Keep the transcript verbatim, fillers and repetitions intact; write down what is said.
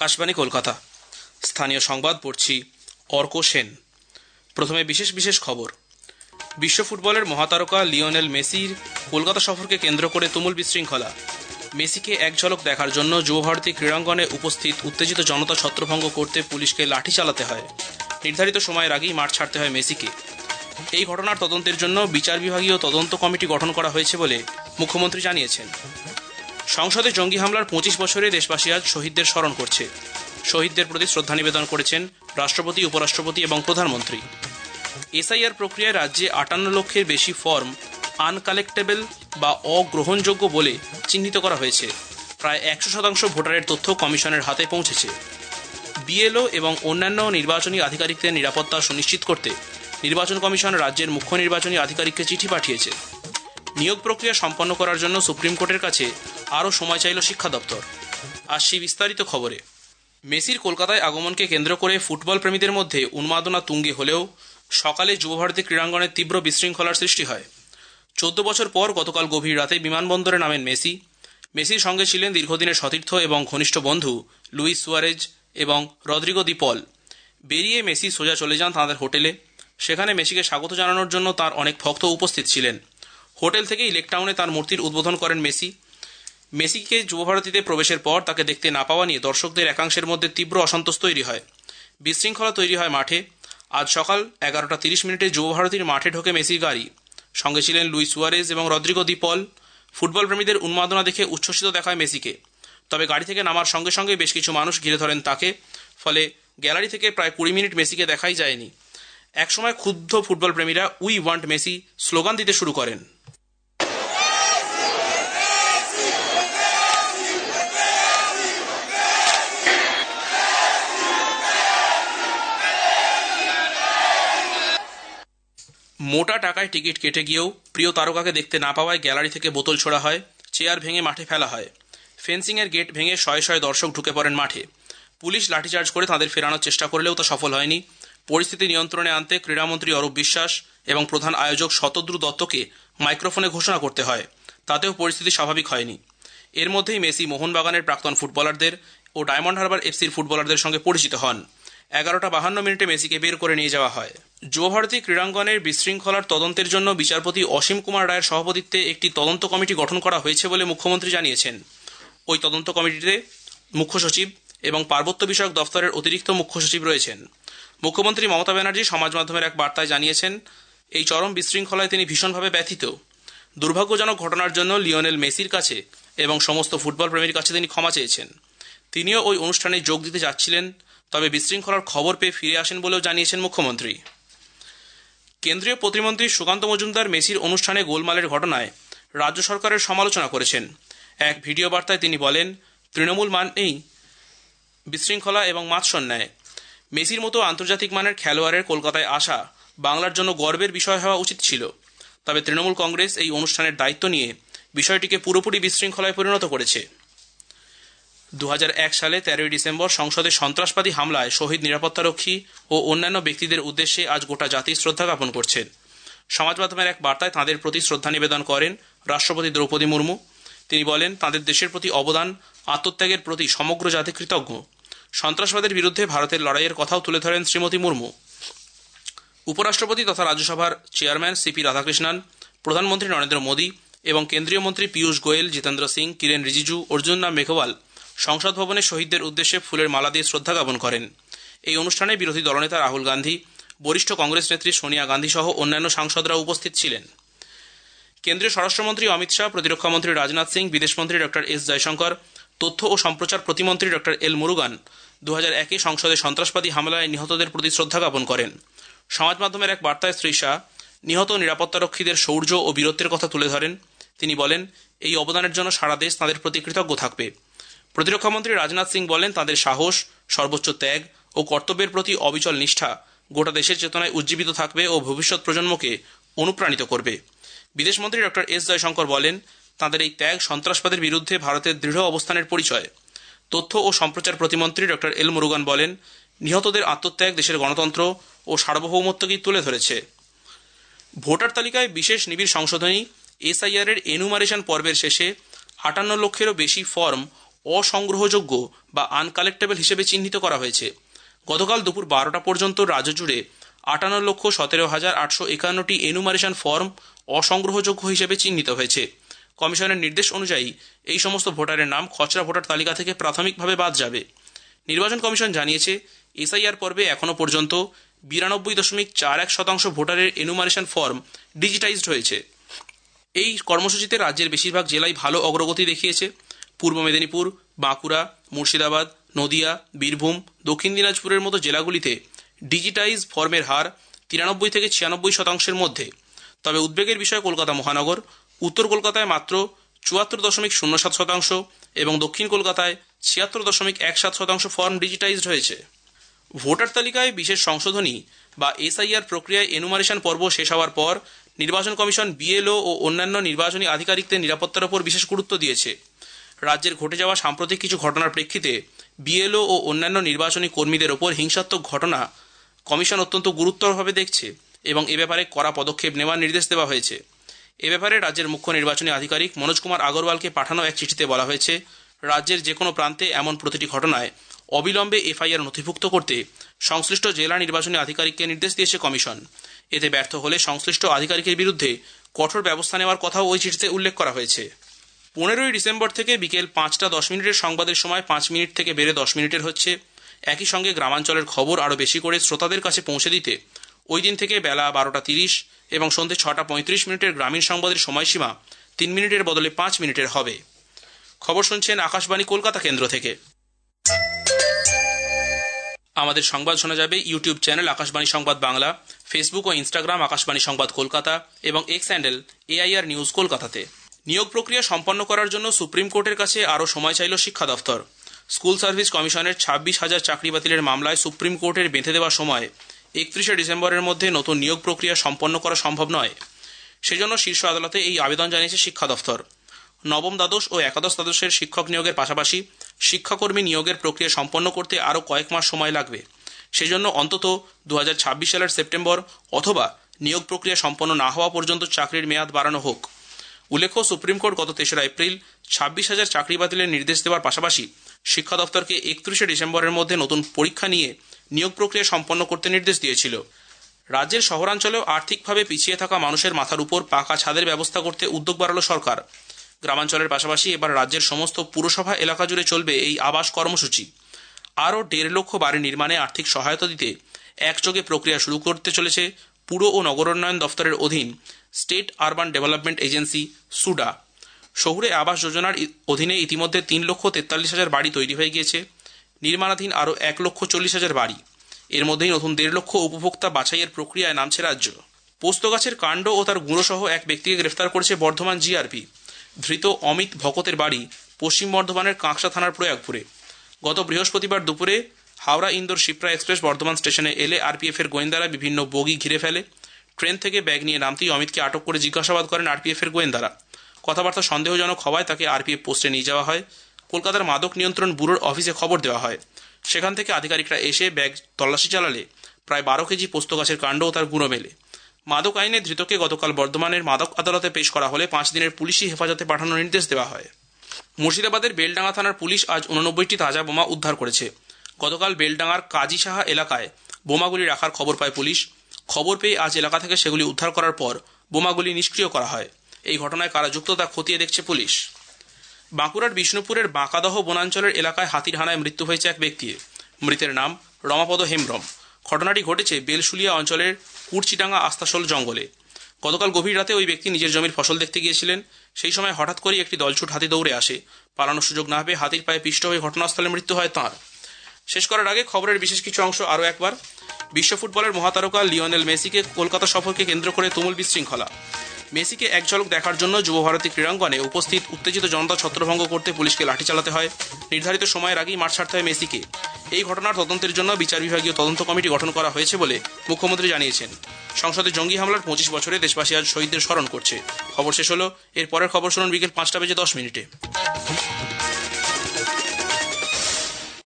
আকাশবাণী কলকাতা। স্থানীয় সংবাদ পড়ছি অর্ক সেন। প্রথমে বিশেষ বিশেষ খবর। বিশ্ব ফুটবলের মহাতারকা লিওনেল মেসির কলকাতা সফরকে কেন্দ্র করে তুমুল বিশৃঙ্খলা। মেসিকে এক ঝলক দেখার জন্য যুবভারতী ক্রীড়াঙ্গনে উপস্থিত উত্তেজিত জনতা ছত্রভঙ্গ করতে পুলিশকে লাঠি চালাতে হয়। নির্ধারিত সময়ের আগেই মাঠ ছাড়তে হয় মেসিকে। এই ঘটনার তদন্তের জন্য বিচার বিভাগীয় তদন্ত কমিটি গঠন করা হয়েছে বলে মুখ্যমন্ত্রী জানিয়েছেন। সংসদে জঙ্গি হামলার পঁচিশ বছরে দেশবাসী আজ শহীদদের স্মরণ করছে। শহীদদের প্রতি শ্রদ্ধা নিবেদন করেছেন রাষ্ট্রপতি, উপরাষ্ট্রপতি এবং প্রধানমন্ত্রী। এসআইআর প্রক্রিয়ায় রাজ্যে আটান্ন লক্ষের বেশি ফর্ম আনকালেক্টেবল বা অগ্রহণযোগ্য বলে চিহ্নিত করা হয়েছে। প্রায় একশো শতাংশ ভোটারের তথ্য কমিশনের হাতে পৌঁছেছে। বিএলও এবং অন্যান্য নির্বাচনী আধিকারিকদের নিরাপত্তা সুনিশ্চিত করতে নির্বাচন কমিশন রাজ্যের মুখ্য নির্বাচনী আধিকারিককে চিঠি পাঠিয়েছে। নিয়োগ প্রক্রিয়া সম্পন্ন করার জন্য সুপ্রিম কোর্টের কাছে আরও সময় চাইল শিক্ষা দপ্তর। আসছি বিস্তারিত খবরে। মেসির কলকাতায় আগমনকে কেন্দ্র করে ফুটবল প্রেমীদের মধ্যে উন্মাদনা তুঙ্গে হলেও সকালে যুবভারতী ক্রীড়াঙ্গনে তীব্র বিশৃঙ্খলার সৃষ্টি হয়। চোদ্দ বছর পর গতকাল গভীর রাতে বিমানবন্দরে নামেন মেসি। মেসির সঙ্গে ছিলেন দীর্ঘদিনের সতীর্থ এবং ঘনিষ্ঠ বন্ধু লুইস সুয়ারেজ এবং রদ্রিগো দি পল। বেরিয়ে মেসি সোজা চলে যান তাঁদের হোটেলে। সেখানে মেসিকে স্বাগত জানানোর জন্য তার অনেক ভক্ত উপস্থিত ছিলেন। হোটেল থেকেই লেকটাউনে তার মূর্তির উদ্বোধন করেন মেসি। মেসিকে যুবভারতীতে প্রবেশের পর তাকে দেখতে না পাওয়া নিয়ে দর্শকদের একাংশের মধ্যে তীব্র অসন্তোষ তৈরি হয়। বিশৃঙ্খলা তৈরি হয় মাঠে। আজ সকাল এগারোটা তিরিশ মিনিটে যুবভারতীর মাঠে ঢোকে মেসির গাড়ি। সঙ্গে ছিলেন লুইস সুয়ারেজ এবং রদ্রিগো দি পল। ফুটবল প্রেমীদের উন্মাদনা দেখে উচ্ছ্বসিত দেখায় মেসিকে। তবে গাড়ি থেকে নামার সঙ্গে সঙ্গে বেশ কিছু মানুষ ঘিরে ধরেন তাকে। ফলে গ্যালারি থেকে প্রায় কুড়ি মিনিট মেসিকে দেখাই যায়নি। একসময় ক্ষুব্ধ ফুটবল প্রেমীরা উই ওয়ান্ট মেসি স্লোগান দিতে শুরু করেন। মোটা টাকায় টিকিট কেটে গিয়েও প্রিয় তারকাকে দেখতে না পাওয়ায় গ্যালারি থেকে বোতল ছোড়া হয়, চেয়ার ভেঙে মাঠে ফেলা হয়। ফেন্সিংয়ের গেট ভেঙে শয়ে শয়ে দর্শক ঢুকে পড়েন মাঠে। পুলিশ লাঠিচার্জ করে তাদের ফেরানোর চেষ্টা করলেও তা সফল হয়নি। পরিস্থিতি নিয়ন্ত্রণে আনতে ক্রীড়ামন্ত্রী অরূপ বিশ্বাস এবং প্রধান আয়োজক শতদ্রু দত্তকে মাইক্রোফোনে ঘোষণা করতে হয়। তাতেও পরিস্থিতি স্বাভাবিক হয়নি। এর মধ্যেই মেসি মোহনবাগানের প্রাক্তন ফুটবলারদের ও ডায়মন্ড হারবার এফসির ফুটবলারদের সঙ্গে পরিচিত হন। এগারোটা বাহান্ন মিনিটে মেসিকে বের করে নিয়ে যাওয়া হয়। যুবভারতী ক্রীড়াঙ্গনের বিশৃঙ্খলার তদন্তের জন্য বিচারপতি অসীম কুমার রায়ের সভাপতিত্বে একটি তদন্ত কমিটি গঠন করা হয়েছে বলে মুখ্যমন্ত্রী জানিয়েছেন। ওই তদন্ত কমিটিতে মুখ্য সচিব এবং পার্বত্য বিষয়ক দফতরের অতিরিক্ত মুখ্য সচিব রয়েছেন। মুখ্যমন্ত্রী মমতা ব্যানার্জি সমাজ মাধ্যমের এক বার্তায় জানিয়েছেন, এই চরম বিশৃঙ্খলায় তিনি ভীষণভাবে ব্যথিত। দুর্ভাগ্যজনক ঘটনার জন্য লিওনেল মেসির কাছে এবং সমস্ত ফুটবল প্রেমীর কাছে তিনি ক্ষমা চেয়েছেন। তিনিও ওই অনুষ্ঠানে যোগ দিতে যাচ্ছিলেন, তবে বিশৃঙ্খলার খবর পেয়ে ফিরে আসেন বলেও জানিয়েছেন মুখ্যমন্ত্রী। কেন্দ্রীয় প্রতিমন্ত্রী সুকান্ত মজুমদার মেসির অনুষ্ঠানে গোলমালের ঘটনায় রাজ্য সরকারের সমালোচনা করেছেন। এক ভিডিও বার্তায় তিনি বলেন, তৃণমূল মানেই বিশৃঙ্খলা এবং মাৎসন্যায়। মেসির মতো আন্তর্জাতিক মানের খেলোয়াড়ের কলকাতায় আসা বাংলার জন্য গর্বের বিষয় হওয়া উচিত ছিল। তবে তৃণমূল কংগ্রেস এই অনুষ্ঠানের দায়িত্ব নিয়ে বিষয়টিকে পুরোপুরি বিশৃঙ্খলায় পরিণত করেছে। দু হাজার এক সালে তেরোই ডিসেম্বর সংসদে সন্ত্রাসবাদী হামলায় শহীদ নিরাপত্তারক্ষী ও অন্যান্য ব্যক্তিদের উদ্দেশ্যে আজ গোটা জাতি শ্রদ্ধা জ্ঞাপন করছেন। সমাজ মাধ্যমের এক বার্তায় তাঁদের প্রতি শ্রদ্ধা নিবেদন করেন রাষ্ট্রপতি দ্রৌপদী মুর্মু। তিনি বলেন, তাঁদের দেশের প্রতি অবদান, আত্মত্যাগের প্রতি সমগ্র জাতি কৃতজ্ঞ। সন্ত্রাসবাদের বিরুদ্ধে ভারতের লড়াইয়ের কথাও তুলে ধরেন শ্রীমতী মুর্মু। উপরাষ্ট্রপতি তথা রাজ্যসভার চেয়ারম্যান সিপি রাধাকৃষ্ণন, প্রধানমন্ত্রী নরেন্দ্র মোদী এবং কেন্দ্রীয় মন্ত্রী পীয়ূষ গোয়েল, জিতেন্দ্র সিং, কিরেন রিজিজু, অর্জুন রাম মেঘওয়াল সংসদ ভবনে শহীদদের উদ্দেশ্যে ফুলের মালা দিয়ে শ্রদ্ধা জ্ঞাপন করেন। এই অনুষ্ঠানে বিরোধী দলনেতা রাহুল গান্ধী, বরিষ্ঠ কংগ্রেস নেত্রী সোনিয়া গান্ধী সহ অন্যান্য সাংসদরা উপস্থিত ছিলেন। কেন্দ্রীয় স্বরাষ্ট্রমন্ত্রী অমিত শাহ, প্রতিরক্ষামন্ত্রী রাজনাথ সিং, বিদেশমন্ত্রী ডক্টর এস জয়শঙ্কর, তথ্য ও সম্প্রচার প্রতিমন্ত্রী ডক্টর এল মুরুগান দু হাজার একে সংসদে সন্ত্রাসবাদী হামলায় নিহতদের প্রতি শ্রদ্ধা জ্ঞাপন করেন। সমাজ মাধ্যমের এক বার্তায় শ্রী শাহ নিহত নিরাপত্তারক্ষীদের শৌর্য ও বীরত্বের কথা তুলে ধরেন। তিনি বলেন, এই অবদানের জন্য সারা দেশ তাঁদের প্রতি কৃতজ্ঞ থাকবে। প্রতিরক্ষামন্ত্রী রাজনাথ সিং বলেন, তাঁদের সাহস, সর্বোচ্চ ত্যাগ ও কর্তব্যের প্রতি অবিচল নিষ্ঠা গোটা দেশের চেতনায় উজ্জীবিত থাকবে ও ভবিষ্যৎ প্রজন্মকে অনুপ্রাণিত করবে। বিদেশমন্ত্রী ডক্টর এস জয়শঙ্কর বলেন, তাঁদের এই ত্যাগ সন্ত্রাসবাদের বিরুদ্ধে ভারতের দৃঢ় অবস্থানের পরিচয়। তথ্য ও সম্প্রচার প্রতিমন্ত্রী ডক্টর এল মুরুগান বলেন, নিহতদের আত্মত্যাগ দেশের গণতন্ত্র ও সার্বভৌমত্বকে তুলে ধরেছে। ভোটার তালিকায় বিশেষ নিবিড় সংশোধনী এসআইআর এর এনুমারেশন পর্বের শেষে আটান্ন লক্ষেরও বেশি ফর্ম অসংগ্রহযোগ্য বা আনকালেক্টেবল হিসেবে চিহ্নিত করা হয়েছে। গতকাল দুপুর বারোটা পর্যন্ত রাজ্য জুড়ে আটান্ন লক্ষ সতেরো হাজার আটশো একান্নটি এনুমারেশন ফর্ম অসংগ্রহযোগ্য হিসেবে চিহ্নিত হয়েছে। কমিশনের নির্দেশ অনুযায়ী এই সমস্ত ভোটারের নাম খসড়া ভোটার তালিকা থেকে প্রাথমিকভাবে বাদ যাবে। নির্বাচন কমিশন জানিয়েছে, এসআইআর পর্বে এখনও পর্যন্ত বিরানব্বই দশমিক চার এক শতাংশ ভোটারের এনুমারেশন ফর্ম ডিজিটাইজড হয়েছে। এই কর্মসূচিতে রাজ্যের বেশিরভাগ জেলায় ভালো অগ্রগতি দেখিয়েছে। পূর্ব মেদিনীপুর, বাঁকুড়া, মুর্শিদাবাদ, নদিয়া, বীরভূম, দক্ষিণ দিনাজপুরের মতো জেলাগুলিতে ডিজিটাইজ ফর্মের হার তিরানব্বই থেকে ছিয়ানব্বই শতাংশের মধ্যে। তবে উদ্বেগের বিষয় কলকাতা মহানগর। উত্তর কলকাতায় মাত্র চুয়াত্তর দশমিক শূন্য সাত শতাংশ এবং দক্ষিণ কলকাতায় ছিয়াত্তর দশমিক এক সাত শতাংশ ফর্ম ডিজিটাইজড হয়েছে। ভোটার তালিকায় বিশেষ সংশোধনী বা এসআইআর প্রক্রিয়ায় এনুমারেশন পর্ব শেষ হওয়ার পর নির্বাচন কমিশন বিএলও ও অন্যান্য নির্বাচনী আধিকারিকদের নিরাপত্তার উপর বিশেষ গুরুত্ব দিয়েছে। রাজ্যের ঘটে যাওয়া সাম্প্রতিক কিছু ঘটনার প্রেক্ষিতে বিএলও ও অন্যান্য নির্বাচনী কর্মীদের ওপর হিংসাত্মক ঘটনা কমিশন অত্যন্ত গুরুতরভাবে দেখছে এবং এ ব্যাপারে কড়া পদক্ষেপ নেওয়ার নির্দেশ দেওয়া হয়েছে। এ ব্যাপারে রাজ্যের মুখ্য নির্বাচনী আধিকারিক মনোজ কুমার আগরওয়ালকে পাঠানো এক চিঠিতে বলা হয়েছে, রাজ্যের যে কোনো প্রান্তে এমন প্রতিটি ঘটনায় অবিলম্বে এফআইআর নথিভুক্ত করতে সংশ্লিষ্ট জেলা নির্বাচনী আধিকারিককে নির্দেশ দিয়েছে কমিশন। এতে ব্যর্থ হলে সংশ্লিষ্ট আধিকারিকের বিরুদ্ধে কঠোর ব্যবস্থা নেওয়ার কথাও ওই চিঠিতে উল্লেখ করা হয়েছে। পনেরোই ডিসেম্বর থেকে বিকেল পাঁচটা দশ মিনিটের সংবাদের সময় পাঁচ মিনিট থেকে বেড়ে দশ মিনিটের হচ্ছে। একই সঙ্গে গ্রামাঞ্চলের খবর আরও বেশি করে শ্রোতাদের কাছে পৌঁছে দিতে ওই দিন থেকে বেলা বারোটা তিরিশ এবং সন্ধ্যে ছটা পঁয়ত্রিশ মিনিটের গ্রামীণ সংবাদের সময়সীমা তিন মিনিটের বদলে পাঁচ মিনিটের হবে। খবর শুনছেন আকাশবাণী কলকাতা কেন্দ্র থেকে। আমাদের সংবাদ শোনা যাবে ইউটিউব চ্যানেল আকাশবাণী সংবাদ বাংলা, ফেসবুক ও ইনস্টাগ্রাম আকাশবাণী সংবাদ কলকাতা এবং এক্স হ্যান্ডেল এআইআর নিউজ কলকাতাতে। নিয়োগ প্রক্রিয়া সম্পন্ন করার জন্য সুপ্রিম কোর্টের কাছে আরও সময় চাইল শিক্ষা দফতর। স্কুল সার্ভিস কমিশনের ছাব্বিশ হাজার চাকরি বাতিলের মামলায় সুপ্রিম কোর্টের বেঁধে দেওয়া সময় একত্রিশে ডিসেম্বরের মধ্যে নতুন নিয়োগ প্রক্রিয়া সম্পন্ন করা সম্ভব নয়। সেজন্য শীর্ষ আদালতে এই আবেদন জানিয়েছে শিক্ষা দফতর। নবম দ্বাদশ ও একাদশ দ্বাদশের শিক্ষক নিয়োগের পাশাপাশি শিক্ষাকর্মী নিয়োগের প্রক্রিয়া সম্পন্ন করতে আরও কয়েক মাস সময় লাগবে। সেজন্য অন্তত দু হাজার ছাব্বিশ সালের সেপ্টেম্বর অথবা নিয়োগ প্রক্রিয়া সম্পন্ন না হওয়া পর্যন্ত চাকরির মেয়াদ বাড়ানো হোক। উল্লেখ্য, সুপ্রিম কোর্ট গত তেসরা এপ্রিল ছাব্বিশ হাজার চাকরি বাতিলের নির্দেশ দেওয়ার পাশাপাশি শিক্ষা দপ্তরকে একত্রিশে ডিসেম্বরের মধ্যে নতুন পরীক্ষা নিয়ে নিয়োগ প্রক্রিয়া সম্পন্ন করতে নির্দেশ দিয়েছিল। রাজ্যের শহরাঞ্চলেও আর্থিকভাবে পিছিয়ে থাকা মানুষের মাথার উপর পাকা ছাদের ব্যবস্থা করতে উদ্যোগ বাড়ালো সরকার। গ্রামাঞ্চলের পাশাপাশি এবার রাজ্যের সমস্ত পুরসভা এলাকা জুড়ে চলবে এই আবাস কর্মসূচি। আরও দেড় লক্ষ বাড়ি নির্মাণে আর্থিক সহায়তা দিতে একযোগে প্রক্রিয়া শুরু করতে চলেছে পুর ও নগরোন্নয়ন দফতরের অধীন state urban development agency SUDA. শহুরে আবাস যোজনার অধীনে ইতিমধ্যে তিন লক্ষ তেতাল্লিশ হাজার বাড়ি তৈরি হয়ে গিয়েছে। নির্মাণাধীন আরও এক লক্ষ চল্লিশ হাজার বাড়ি। এর মধ্যেই নতুন দেড় লক্ষ উপভোক্তা বাছাইয়ের প্রক্রিয়ায় নামছে রাজ্য। পোস্ত গাছের কাণ্ড ও তার গুঁড়ো সহ এক ব্যক্তিকে গ্রেফতার করেছে বর্ধমান জিআরপি। ধৃত অমিত ভকতের বাড়ি পশ্চিম বর্ধমানের কাঁকসা থানার প্রয়াগপুরে। গত বৃহস্পতিবার দুপুরে হাওড়া ইন্দোর শিপ্রা এক্সপ্রেস বর্ধমান স্টেশনে এলে আরপিএফ এর গোয়েন্দারা বিভিন্ন বগি ঘিরে ফেলে। ট্রেন থেকে ব্যাগ নিয়ে নামতেই অমিতকে আটক করে জিজ্ঞাসাবাদ করেন আরপিএফ এর গোয়েন্দারা। কথাবার্তা সন্দেহজনক হওয়ায় তাকে আরপিএফ পোস্টে নিয়ে যাওয়া হয়। কলকাতার মাদক নিয়ন্ত্রণ ব্যুরোর অফিসে খবর দেওয়া হয়। সেখান থেকে আধিকারিকরা এসে ব্যাগ তল্লাশি চালালে প্রায় বারো কেজি পোস্ত গাছের কাণ্ড ও তার গুঁড়ো মেলে। মাদক আইনে ধৃতকে গতকাল বর্ধমানের মাদক আদালতে পেশ করা হলে পাঁচ দিনের পুলিশি হেফাজতে পাঠানোর নির্দেশ দেওয়া হয়। মুর্শিদাবাদের বেলডাঙ্গা থানার পুলিশ আজ উননব্বইটি তাজা বোমা উদ্ধার করেছে। গতকাল বেলডাঙ্গার কাজী সাহা এলাকায় বোমাগুলি রাখার খবর পায় পুলিশ। খবর পেয়ে আজ এলাকা থেকে সেগুলি উদ্ধার করার পর বোমাগুলি নিষ্ক্রিয় করা হয়। এই ঘটনায় কারা যুক্ত তা খতিয়ে দেখছে পুলিশ। বাঁকুড়ার বিষ্ণুপুরের বাঁকাদহ বনাঞ্চলের এলাকায় হাতির হানায় মৃত্যু হয়েছে এক ব্যক্তির। মৃতের নাম রমাপদ হেমব্রম। ঘটনাটি ঘটেছে বেলশুলিয়া অঞ্চলের কুরচিডাঙ্গা আস্তাসোল জঙ্গলে। গতকাল গভীর রাতে ওই ব্যক্তি নিজের জমির ফসল দেখতে গিয়েছিলেন। সেই সময় হঠাৎ করেই একটি দলছুট হাতি দৌড়ে আসে। পালানোর সুযোগ না পেয়ে হাতির পায়ে পিষ্ট হয়ে ঘটনাস্থলে মৃত্যু হয় তাঁর। শেষ করার আগে খবরের বিশেষ কিছু অংশ আরও একবার। বিশ্ব ফুটবলের মহাতারকা লিওনেল মেসিকে কলকাতা সফরকে কেন্দ্র করে তুমুল বিশৃঙ্খলা। মেসিকে এক ঝলক দেখার জন্য যুব ভারতী ক্রীড়াঙ্গনে উপস্থিত উত্তেজিত জনতা ছত্রভঙ্গ করতে পুলিশকে লাঠি চালাতে হয়। নির্ধারিত সময়ের আগেই মাঠ ছাড়তে হয় মেসিকে। এই ঘটনার তদন্তের জন্য বিচার বিভাগীয় তদন্ত কমিটি গঠন করা হয়েছে বলে মুখ্যমন্ত্রী জানিয়েছেন। সংসদে জঙ্গি হামলার পঁচিশ বছরে দেশবাসী আজ শহীদদের স্মরণ করছে। খবর শেষ হলো। এর পরের খবর শুনুন বিকেল পাঁচটা বেজে দশ মিনিটে।